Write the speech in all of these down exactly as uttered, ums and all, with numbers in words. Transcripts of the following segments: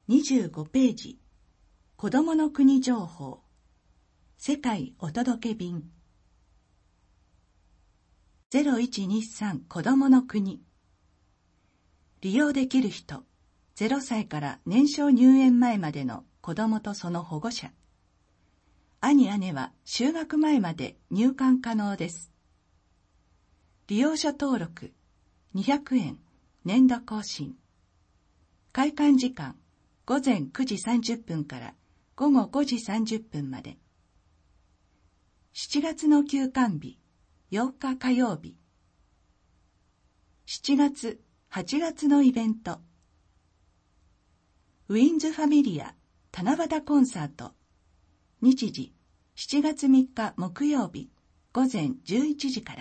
にじゅうごページ、子どもの国情報、世界お届け便。ゼロいちにさん子どもの国。利用できる人、ゼロさいから年少入園前までの子どもとその保護者。兄姉は就学前まで入館可能です。利用者登録、にひゃくえん、年度更新。開館時間、午前くじさんじゅっぷんから午後ごじさんじゅっぷんまで。しちがつの休館日、ようか火曜日。しちがつ、はちがつのイベント。ウィンズファミリア七夕コンサート。日時、しちがつみっか木曜日、午前じゅういちじから。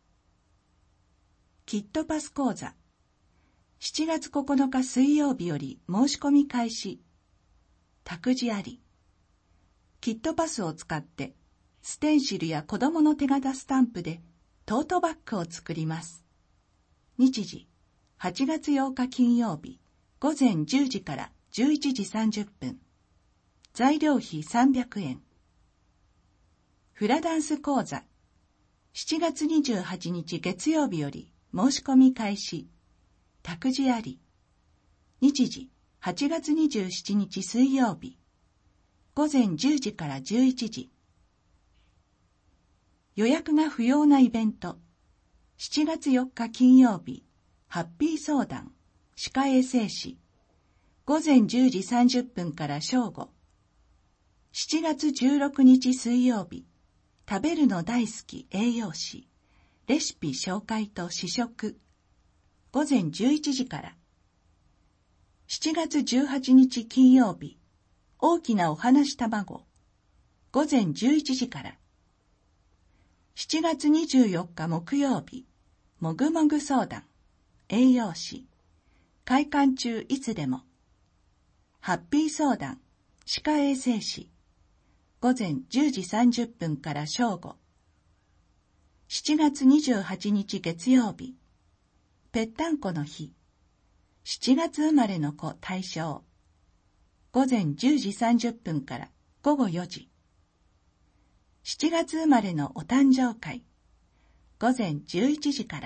キットパス講座。しちがつここのか水曜日より申し込み開始。託児あり。キットパスを使ってステンシルや子供の手形スタンプでトートバッグを作ります。日時、はちがつようか金曜日、午前じゅうじからじゅういちじさんじゅっぷん。材料費さんびゃくえん。フラダンス講座。しちがつにじゅうはちにち月曜日より申し込み開始。託児あり。日時、はちがつにじゅうしちにち水曜日。午前じゅうじからじゅういちじ。予約が不要なイベント。しちがつよっか金曜日、ハッピー相談、歯科衛生士。午前じゅうじさんじゅっぷんから正午。しちがつじゅうろくにち水曜日、食べるの大好き栄養士、レシピ紹介と試食。午前じゅういちじから。しちがつじゅうはちにち金曜日、大きなお話卵。午前じゅういちじから。しちがつにじゅうよっか木曜日、もぐもぐ相談、栄養士。開館中いつでも。ハッピー相談、歯科衛生士。午前じゅうじさんじゅっぷんから正午。しちがつにじゅうはちにち月曜日、ぺったんこの日。しちがつ生まれの子対象。午前じゅうじさんじゅっぷんから午後よじ。しちがつ生まれのお誕生会。午前じゅういちじから。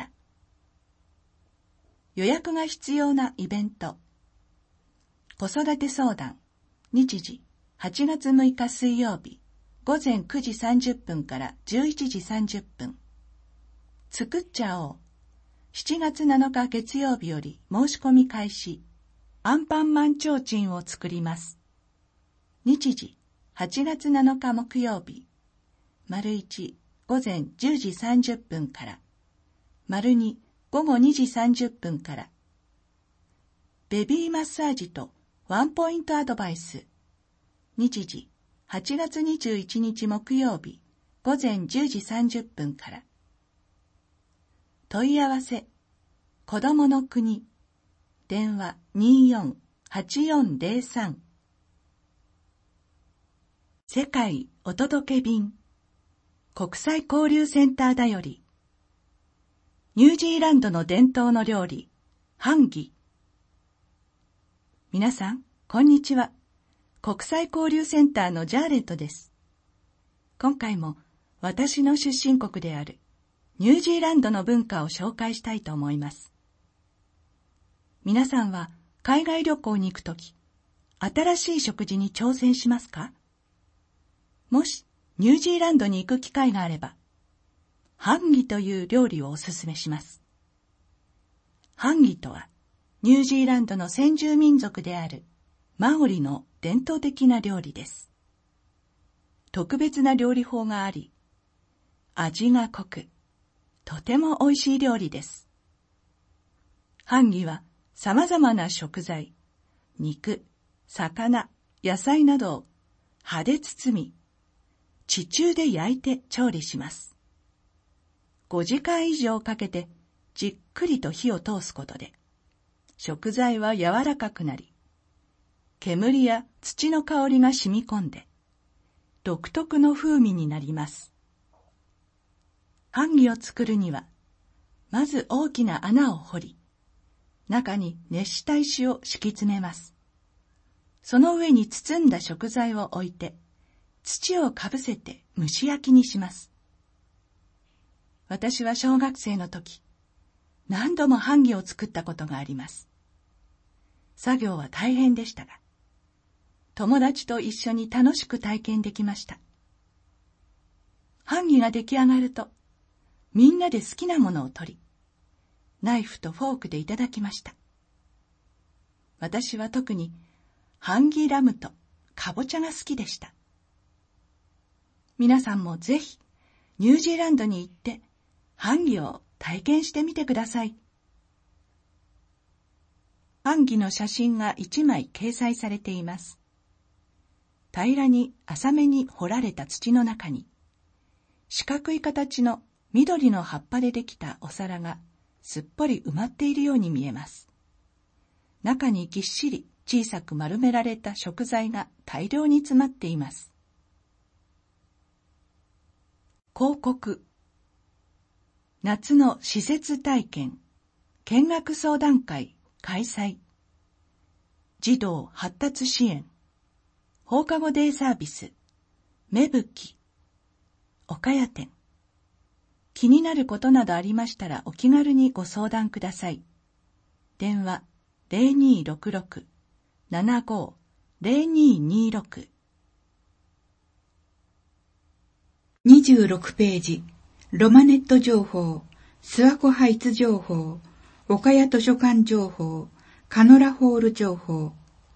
予約が必要なイベント。子育て相談。日時、はちがつむいか水曜日。午前くじさんじゅっぷんからじゅういちじさんじゅっぷん。作っちゃおう。しちがつなのか月曜日より申し込み開始。アンパンマンちょうちんを作ります。日時、はちがつなのか木曜日。丸いち、午前じゅうじさんじゅっぷんから。丸に、午後にじさんじゅっぷんから。ベビーマッサージとワンポイントアドバイス。日時、はちがつにじゅういちにち木曜日、午前じゅうじさんじゅっぷんから。問い合わせ、子どもの国、電話にーよんはちよんゼロさん。世界お届け便、国際交流センターだより。ニュージーランドの伝統の料理、ハンギ。皆さん、こんにちは。国際交流センターのジャーレットです。今回も私の出身国であるニュージーランドの文化を紹介したいと思います。皆さんは海外旅行に行くとき、新しい食事に挑戦しますか？もしニュージーランドに行く機会があれば、ハンギという料理をおすすめします。ハンギとは、ニュージーランドの先住民族であるマオリの伝統的な料理です。特別な料理法があり、味が濃く、とても美味しい料理です。ハンギは様々な食材、肉、魚、野菜などを葉で包み、地中で焼いて調理します。ごじかん以上かけてじっくりと火を通すことで、食材は柔らかくなり、煙や土の香りが染み込んで、独特の風味になります。ハンギを作るには、まず大きな穴を掘り、中に熱した石を敷き詰めます。 その上に包んだ食材を置いて、土をかぶせて蒸し焼きにします。私は小学生の時、何度も版木を作ったことがあります。作業は大変でしたが、友達と一緒に楽しく体験できました。版木が出来上がると、みんなで好きなものを取り、ナイフとフォークでいただきました。私は特に版木ラムとかぼちゃが好きでした。皆さんもぜひニュージーランドに行って版木を体験してみてください。版木の写真が一枚掲載されています。平らに浅めに掘られた土の中に、四角い形の緑の葉っぱでできたお皿がすっぽり埋まっているように見えます。中にぎっしり小さく丸められた食材が大量に詰まっています。広告。夏の施設体験、見学相談会開催。児童発達支援、放課後デイサービス、芽吹き、岡谷店。気になることなどありましたらお気軽にご相談ください。電話ゼロにーろくろく ななごーゼロにーにーろく。 にじゅうろくページ、ロマネット情報、諏訪湖ハイツ情報、岡谷図書館情報、カノラホール情報。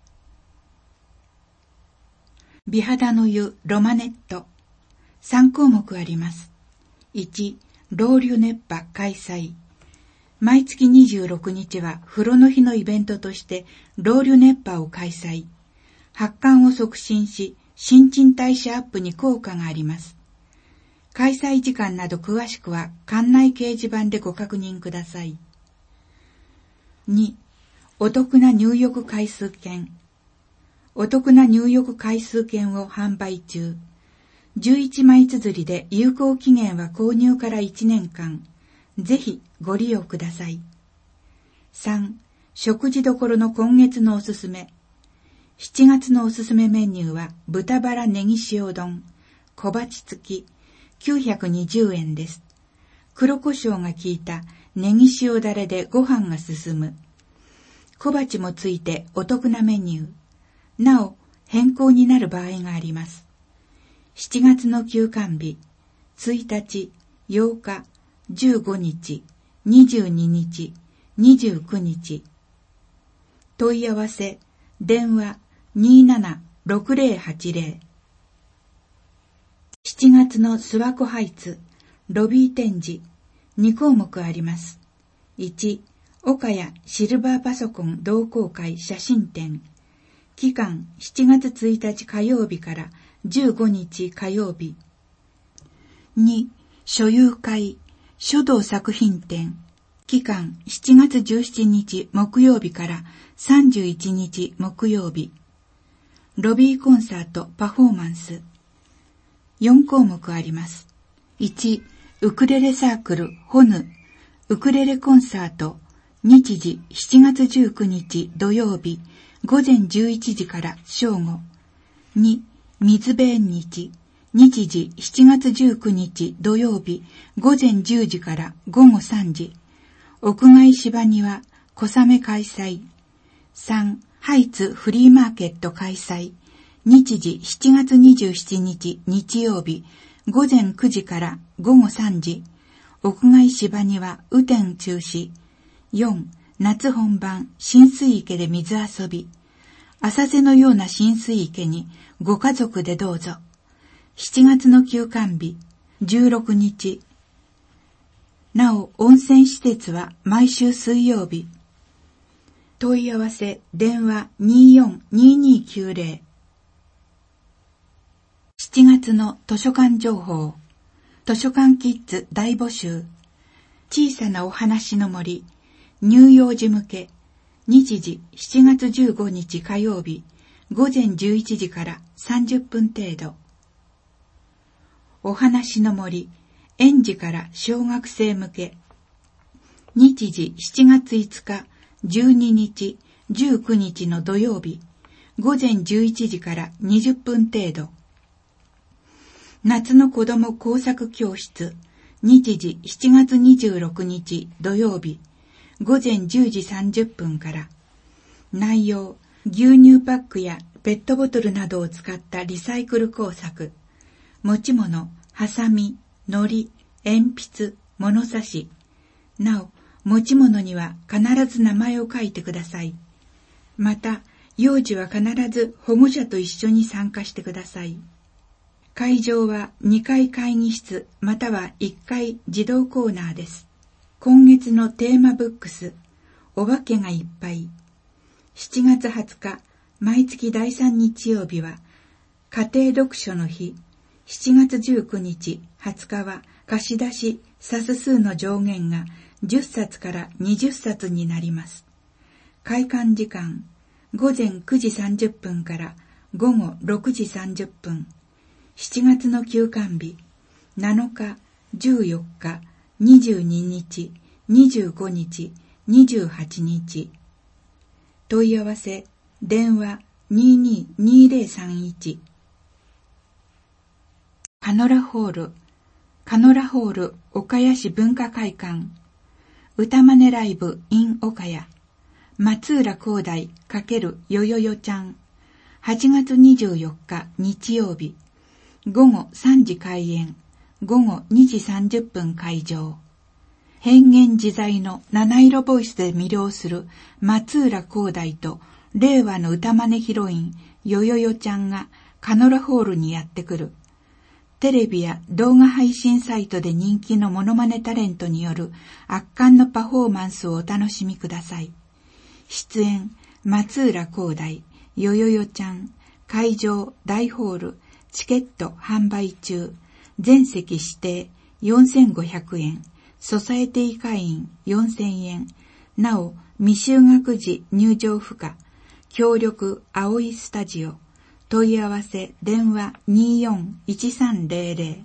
美肌の湯ロマネット。さんこうもくあります。いち、ロウリュ熱波開催。毎月にじゅうろくにちは風呂の日のイベントとしてロウリュ熱波を開催。発汗を促進し、新陳代謝アップに効果があります。開催時間など詳しくは館内掲示板でご確認ください。に、お得な入浴回数券。お得な入浴回数券を販売中。じゅういちまい綴りで有効期限は購入からいちねんかん。ぜひご利用ください。さん、食事処の今月のおすすめ。しちがつのおすすめメニューは豚バラネギ塩丼、小鉢付き、きゅうひゃくにじゅうえんです。黒胡椒が効いたネギ塩だれでご飯が進む。小鉢もついてお得なメニュー。なお、変更になる場合があります。しちがつの休館日、ついたち、ようか、じゅうごにち、にじゅうににち、にじゅうくにち。問い合わせ、電話にーななろくゼロはちゼロ。しちがつの諏訪湖ハイツ、ロビー展示、にこうもくあります。いち、岡谷シルバーパソコン同好会写真展。期間しちがつついたち火曜日からじゅうごにち火曜日。に、所有会書道作品展。期間しちがつじゅうしちにち木曜日からさんじゅういちにち木曜日。ロビーコンサートパフォーマンス。よんこうもくあります。いち、ウクレレサークルホヌウクレレコンサート。日時しちがつじゅうくにち土曜日ごぜんじゅういちじから正午。に、水辺縁日。日時しちがつじゅうくにち土曜日ごぜんじゅうじからごごさんじ。屋外芝庭小雨開催。さん、ハイツフリーマーケット開催。日時しちがつにじゅうしちにち日曜日ごぜんくじからごごさんじ。屋外芝庭雨天中止。よん、夏本番浸水池で水遊び。浅瀬のような浸水池にご家族でどうぞ。しちがつの休館日じゅうろくにち。なお温泉施設は毎週水曜日。問い合わせ電話にーよんにーにーきゅうゼロ。しちがつの図書館情報。図書館キッズ大募集。小さなお話の森乳幼児向け。日時しちがつじゅうごにち火曜日ごぜんじゅういちじからさんじゅっぷん程度。お話の森園児から小学生向け。日時しちがついつかじゅうににちじゅうくにちの土曜日午前じゅういちじからにじゅっぷん程度。夏の子ども工作教室、日時しちがつにじゅうろくにち土曜日、午前じゅうじさんじゅっぷんから。内容、牛乳パックやペットボトルなどを使ったリサイクル工作。持ち物、ハサミ、糊、鉛筆、物差し。なお、持ち物には必ず名前を書いてください。また、幼児は必ず保護者と一緒に参加してください。会場はにかい会議室またはいっかい児童コーナーです。今月のテーマブックス、お化けがいっぱい。しちがつはつか、毎月だいさん日曜日は、家庭読書の日。しちがつじゅうくにち、はつかは、貸し出し、冊数の上限がじゅっさつからにじゅっさつになります。開館時間、ごぜんくじさんじゅっぷんからごごろくじさんじゅっぷん。しちがつの休館日、なのか、じゅうよっか、にじゅうににち、にじゅうごにち、にじゅうはちにち。問い合わせ、電話にににぜろさんいち。カノラホール、カノラホール岡谷市文化会館、歌真似ライブ in 岡谷、松浦光大×よよよちゃん、はちがつにじゅうよっか日曜日、ごごさんじ開演、ごごにじさんじゅっぷん会場。変幻自在の七色ボイスで魅了する松浦光大と令和の歌真似ヒロインよよよちゃんがカノラホールにやってくる。テレビや動画配信サイトで人気のモノマネタレントによる圧巻のパフォーマンスをお楽しみください。出演、松浦光大、よよよちゃん、会場、大ホール、チケット販売中、全席指定よんせんごひゃくえん、ソサエティ会員よんせんえん、なお未就学時入場不可、協力青いスタジオ、問い合わせ電話によんいちさんぜろぜろ。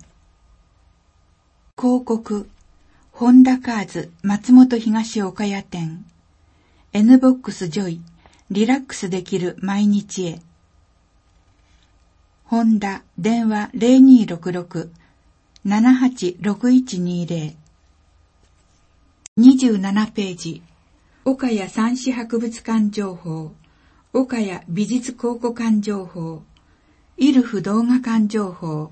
広告、ホンダカーズ松本東岡谷店、N ボックスジョイ、リラックスできる毎日へ。ホンダ電話 ゼロにーろくろく ななはちろくいちにーぜろ。にじゅうななページ、岡谷三種博物館情報、岡谷美術考古館情報、イルフ動画館情報。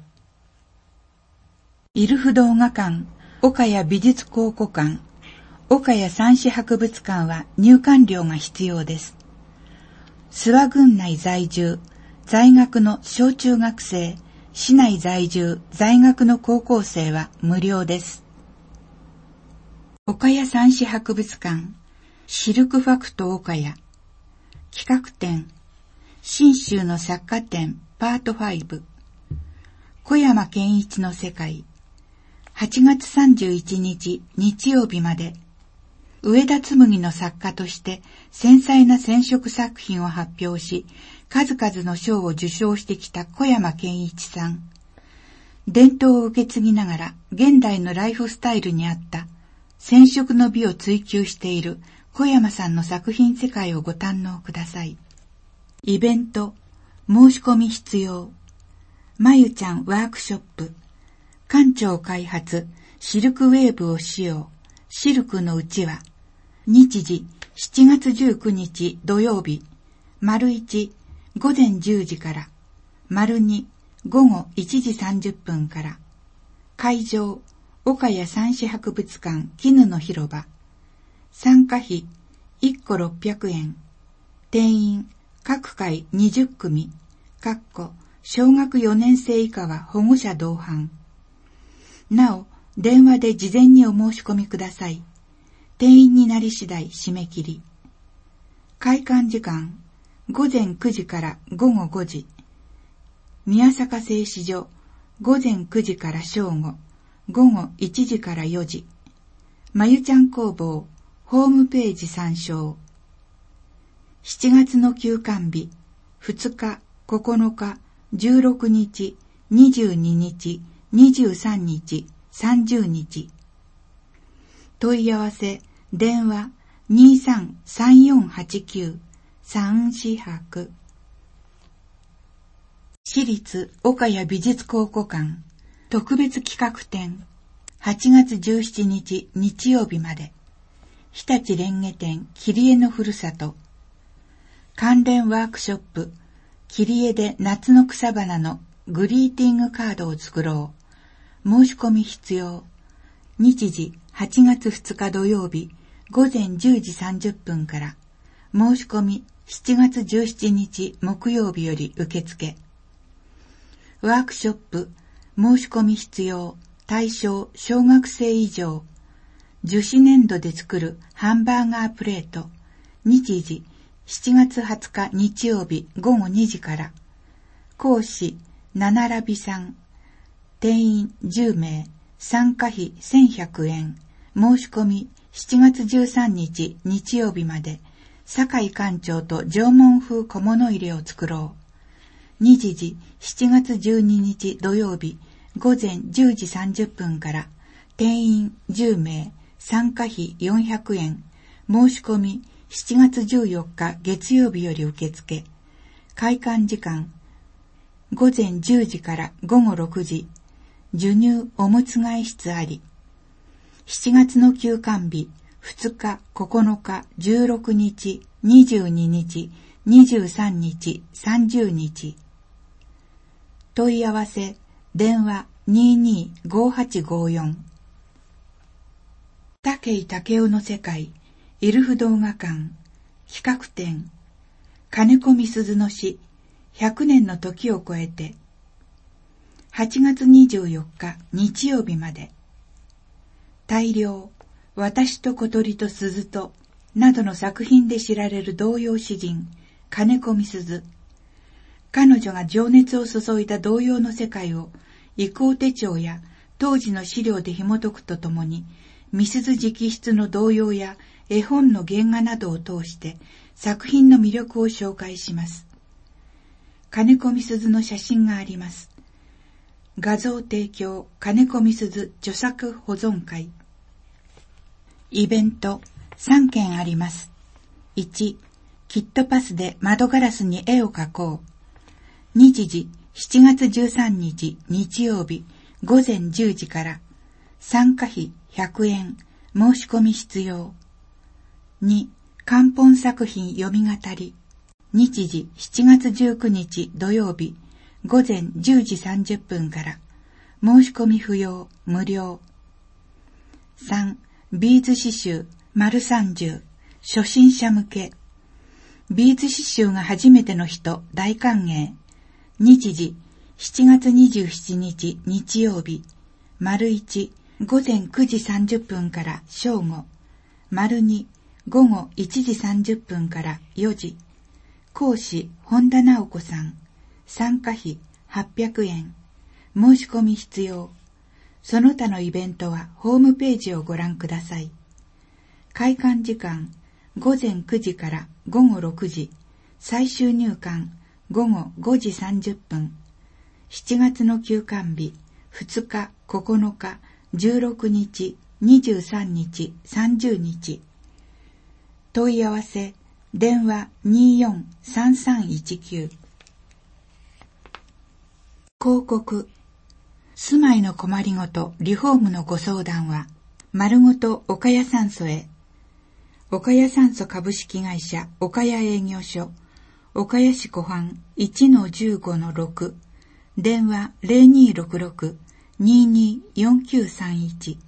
イルフ動画館、岡谷美術考古館、岡谷三種博物館は入館料が必要です。諏訪郡内在住、在学の小中学生、市内在住、在学の高校生は無料です。岡谷三種博物館、シルクファクト岡谷。企画展、信州の作家展パートご。小山健一の世界。はちがつさんじゅういちにち日曜日まで。上田紬の作家として繊細な染色作品を発表し、数々の賞を受賞してきた小山健一さん。伝統を受け継ぎながら現代のライフスタイルに合った染色の美を追求している小山さんの作品世界をご堪能ください。イベント、申し込み必要。まゆちゃんワークショップ。館長開発、シルクウェーブを使用。シルクのうちわ。日時、しちがつじゅうくにち土曜日。丸いち、ごぜんじゅうじから。丸に、ごごいちじさんじゅっぷんから。会場、岡谷三種博物館絹の広場。参加費、いっころっぴゃくえん。定員、各回にじゅっくみ。かっこ、小学よねん生以下は保護者同伴。なお、電話で事前にお申し込みください。定員になり次第締め切り。開館時間、ごぜんくじからごごごじ。宮坂製糸所、ごぜんくじから正午、ごごいちじからよじ。まゆちゃん工房、ホームページ参照。しちがつの休館日、ふつか、ここのか、じゅうろくにち、にじゅうににち、にじゅうさんにち、さんじゅうにち。問い合わせ、電話 にーさんさんよんはちきゅう さんしはく。 私立岡谷美術考古館特別企画展はちがつじゅうしちにち日曜日まで、日立蓮華店切り絵のふるさと関連ワークショップ切り絵で夏の草花のグリーティングカードを作ろう。申し込み必要。日時はちがつふつか土曜日ごぜんじゅうじさんじゅっぷんから。申し込みしちがつじゅうしちにち木曜日より受付。ワークショップ申し込み必要。対象小学生以上。樹脂粘土で作るハンバーガープレート。日時しちがつはつか日曜日ごごにじから。講師なならびさん。定員じゅうめい。参加費せんひゃくえん。申し込みしちがつじゅうさんにち日曜日まで。酒井館長と縄文風小物入れを作ろう。日時しちがつじゅうににち土曜日ごぜんじゅうじさんじゅっぷんから。定員じゅうめい。参加費よんひゃくえん。申し込みしちがつじゅうよっか月曜日より受付。開館時間ごぜんじゅうじからごごろくじ。授乳おむつ替え室あり。しちがつの休館日ふつか、ここのか、じゅうろくにち、にじゅうににち、にじゅうさんにち、さんじゅうにち。問い合わせ電話 にーにーごーはちごーよん。武井武雄の世界エルフ動画館企画展金子みすずの死ひゃくねんの時を超えてはちがつにじゅうよっか日曜日まで。大量私と小鳥と鈴となどの作品で知られる童謡詩人金子みすず。彼女が情熱を注いだ童謡の世界を遺構手帳や当時の資料で紐解くとともに、みすず直筆の童謡や絵本の原画などを通して作品の魅力を紹介します。金子みすずの写真があります。画像提供金子みすず著作保存会。イベントさんけんあります。いち、キットパスで窓ガラスに絵を描こう。日時しちがつじゅうさんにち日曜日ごぜんじゅうじから。参加費ひゃくえん。申し込み必要。に、漢本作品読み語り。日時しちがつじゅうくにち土曜日ごぜんじゅうじさんじゅっぷんから。申し込み不要、無料。さん、ビーズ刺繍丸さんじゅう初心者向け。ビーズ刺繍が初めての人大歓迎。日時しちがつにじゅうしちにち日曜日丸いちごぜんくじさんじゅっぷんから正午丸にごごいちじさんじゅっぷんからよじ。講師本田直子さん。参加費はっぴゃくえん。申し込み必要。その他のイベントはホームページをご覧ください。開館時間ごぜんくじからごごろくじ。最終入館ごごごじさんじゅっぷん。しちがつの休館日ふつか、ここのか、じゅうろくにち、にじゅうさんにち、さんじゅうにち。問い合わせ電話 にーよんさんさんいちきゅう。広告住まいの困りごとリフォームのご相談は丸ごと岡谷酸素へ。岡谷酸素株式会社岡谷営業所岡谷市湖畔 いちのじゅうごのろく。電話 ゼロにーろくろく にーにーよんきゅうさんいち。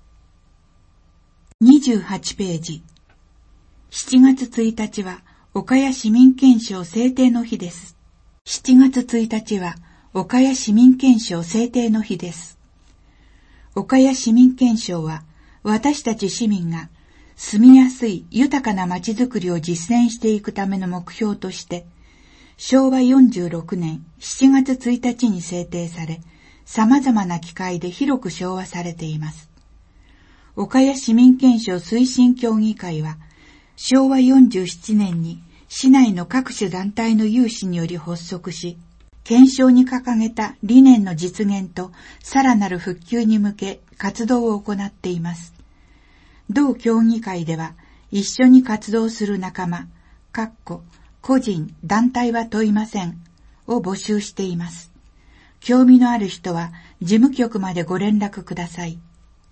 にじゅうはちページ。しちがつついたちは岡谷市民憲章制定の日です。しちがつついたちは岡谷市民憲章制定の日です。岡谷市民憲章は私たち市民が住みやすい豊かなまちづくりを実践していくための目標としてしょうわよんじゅうろくねんしちがつついたちに制定され、様々な機会で広く唱和されています。岡谷市民憲章推進協議会はしょうわよんじゅうななねんに市内の各種団体の有志により発足し、憲章に掲げた理念の実現とさらなる復旧に向け活動を行っています。同協議会では一緒に活動する仲間、かっこ個人、団体は問いませんを募集しています。 興味のある人は事務局までご連絡ください。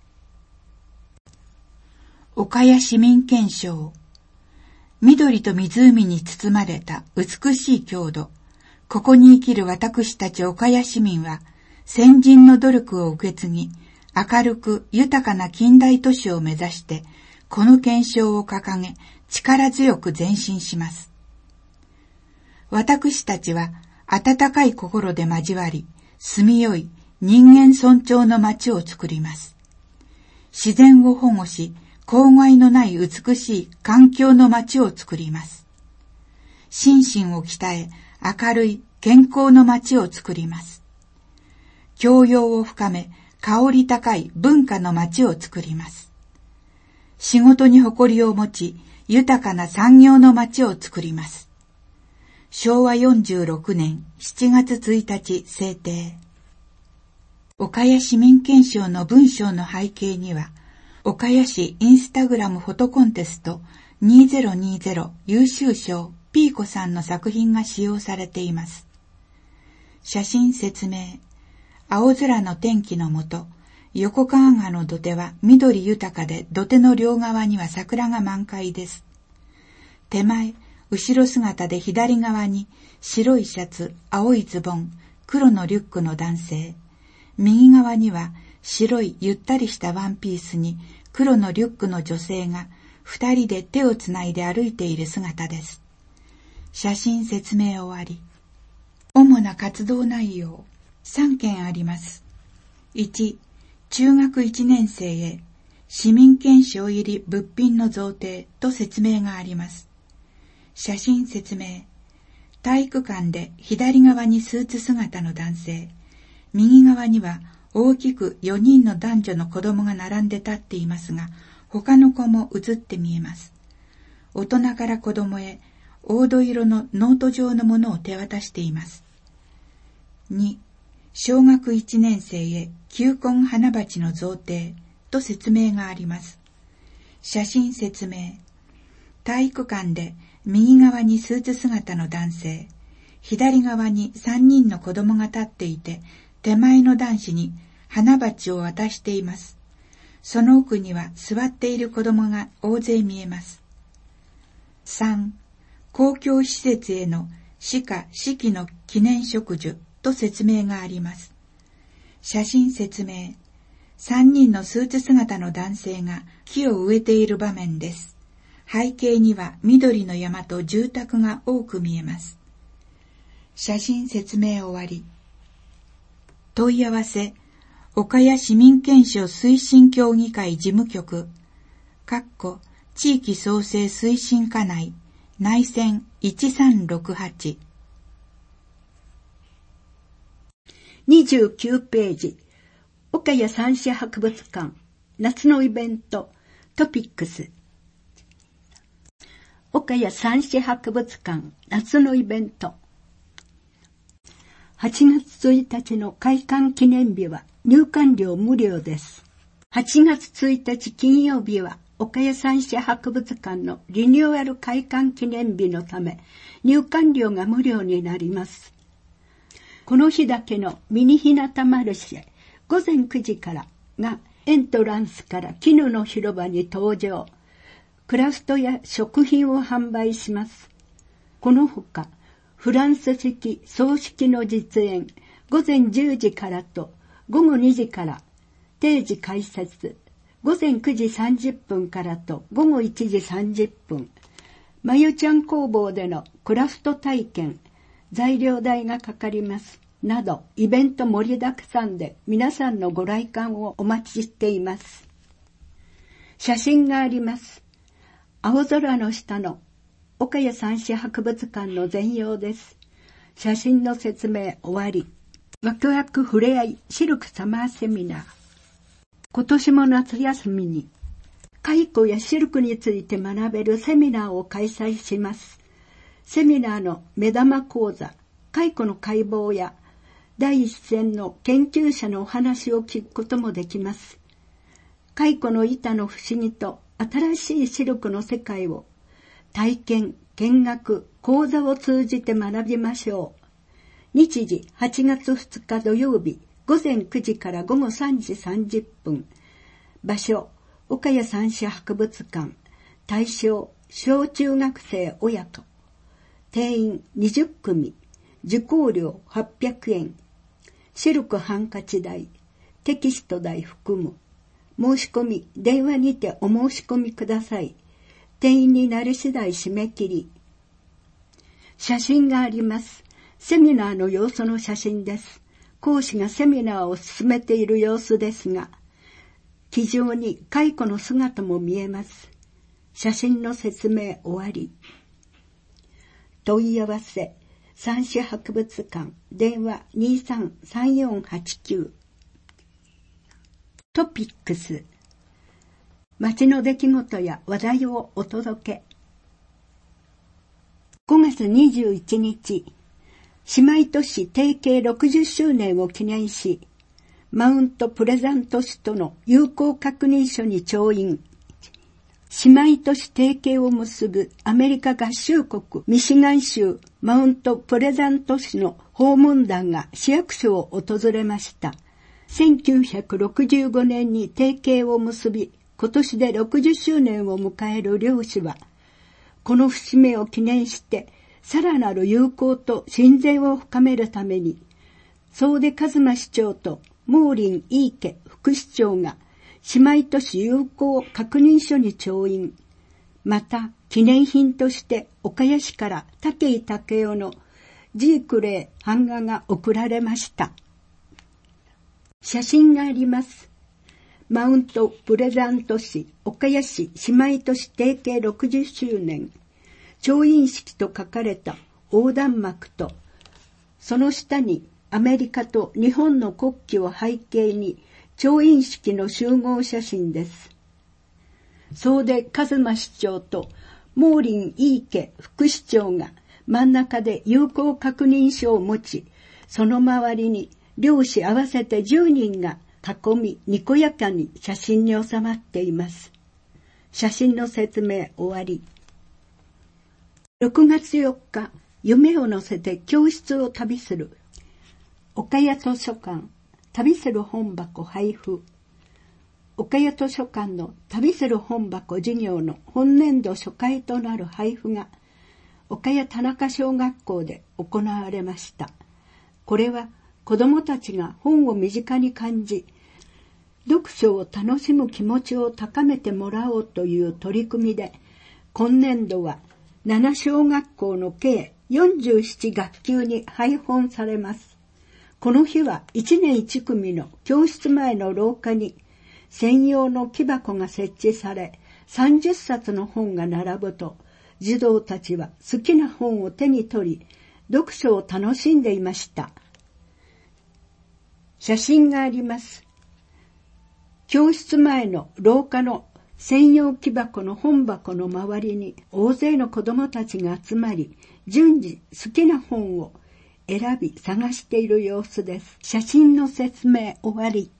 岡谷市民憲章。緑と湖に包まれた美しい郷土。ここに生きる私たち岡谷市民は、先人の努力を受け継ぎ、明るく豊かな近代都市を目指して、この憲章を掲げ、力強く前進します。私たちは、温かい心で交わり、住みよい人間尊重の街を作ります。自然を保護し、公害のない美しい環境の街を作ります。心身を鍛え、明るい健康の街を作ります。教養を深め、香り高い文化の街を作ります。仕事に誇りを持ち、豊かな産業の街を作ります。しょうわよんじゅうろくねんしちがつついたち制定。岡谷市民憲章の文章の背景には、岡谷市インスタグラムフォトコンテストにせんにじゅう優秀賞ピーコさんの作品が使用されています。写真説明。青空の天気の下、横川川の土手は緑豊かで、土手の両側には桜が満開です。手前、後ろ姿で左側に白いシャツ、青いズボン、黒のリュックの男性。右側には白いゆったりしたワンピースに黒のリュックの女性が二人で手をつないで歩いている姿です。写真説明終わり。主な活動内容さんけんあります。いち、中学いちねん生へ市民憲章入り物品の贈呈と説明があります。写真説明。体育館で左側にスーツ姿の男性、右側には大きくよにんの男女の子供が並んで立っていますが、他の子も映って見えます。大人から子供へ黄土色のノート状のものを手渡しています。に、小学いちねん生へ球根花鉢の贈呈と説明があります。写真説明。体育館で右側にスーツ姿の男性、左側にさんにんの子供が立っていて、手前の男子に花鉢を渡しています。その奥には座っている子供が大勢見えます。さん、公共施設への市下市旗の記念植樹と説明があります。写真説明。さんにんのスーツ姿の男性が木を植えている場面です。背景には緑の山と住宅が多く見えます。写真説明終わり。問い合わせ、岡谷市民憲章推進協議会事務局、かっこ地域創生推進課内、内線いちさんろくはち。 にじゅうきゅうページ、岡谷三種博物館、夏のイベント、トピックス。岡谷三種博物館、夏のイベント。はちがつついたちの開館記念日は入館料無料です。はちがつついたち金曜日は岡谷三種博物館のリニューアル開館記念日のため入館料が無料になります。この日だけのミニひなたマルシェごぜんくじからがエントランスから絹の広場に登場。クラフトや食品を販売します。このほかフランス式葬式の実演ごぜんじゅうじからとごごにじから定時開設ごぜんくじさんじゅっぷんからとごごいちじさんじゅっぷんまゆちゃん工房でのクラフト体験材料代がかかりますなどイベント盛りだくさんで皆さんのご来館をお待ちしています。写真があります。青空の下の岡谷三種博物館の全容です。写真の説明終わり。ワクワクふれあいシルクサマーセミナー。今年も夏休みに蚕やシルクについて学べるセミナーを開催します。セミナーの目玉講座、蚕の解剖や第一線の研究者のお話を聞くこともできます。蚕の板の不思議と新しいシルクの世界を体験、見学、講座を通じて学びましょう。 日時はちがつふつか土曜日、午前くじから午後さんじさんじゅっぷん。場所、岡谷三種博物館。対象、小中学生親子。定員にじゅっくみ。受講料はっぴゃくえん。シルクハンカチ代、テキスト代含む。申し込み、電話にてお申し込みください。定員になり次第締め切り。写真があります。セミナーの様子の写真です。講師がセミナーを進めている様子ですが、机上に蚕の姿も見えます。写真の説明終わり。問い合わせ、三種博物館、電話 にさんさんよんはちきゅう。トピックス。街の出来事や話題をお届け。ごがつにじゅういちにち、姉妹都市提携ろくじゅっしゅうねんを記念し、マウントプレザント市との友好確認書に調印。姉妹都市提携を結ぶアメリカ合衆国ミシガン州マウントプレザント市の訪問団が市役所を訪れました。せんきゅうひゃくろくじゅうごねんに提携を結び、今年でろくじゅっしゅうねんを迎える両市は、この節目を記念して、さらなる友好と親善を深めるために、総出一馬市長とモーリン・イーケ副市長が、姉妹都市友好確認書に調印。また、記念品として岡谷市から武井武雄のジークレイ版画が贈られました。写真があります。マウントプレザント市岡谷市姉妹都市提携ろくじゅっしゅうねん。調印式と書かれた横断幕と、その下にアメリカと日本の国旗を背景に調印式の集合写真です。総出一馬市長とモーリン・イーケ副市長が真ん中で友好確認書を持ち、その周りに両市合わせてじゅうにんが囲み、にこやかに写真に収まっています。写真の説明終わり。ろくがつよっか、夢を乗せて教室を旅する。岡谷図書館、旅する本箱配布。岡谷図書館の旅する本箱事業の本年度初回となる配布が、岡谷田中小学校で行われました。これは子どもたちが本を身近に感じ、読書を楽しむ気持ちを高めてもらおうという取り組みで、今年度はなな小学校の計よんじゅうなな学級に配本されます。この日はいちねんいちくみの教室前の廊下に専用の木箱が設置され、さんじゅっさつの本が並ぶと、児童たちは好きな本を手に取り、読書を楽しんでいました。写真があります。教室前の廊下の専用木箱の本箱の周りに大勢の子どもたちが集まり、順次好きな本を選び探している様子です。写真の説明終わり。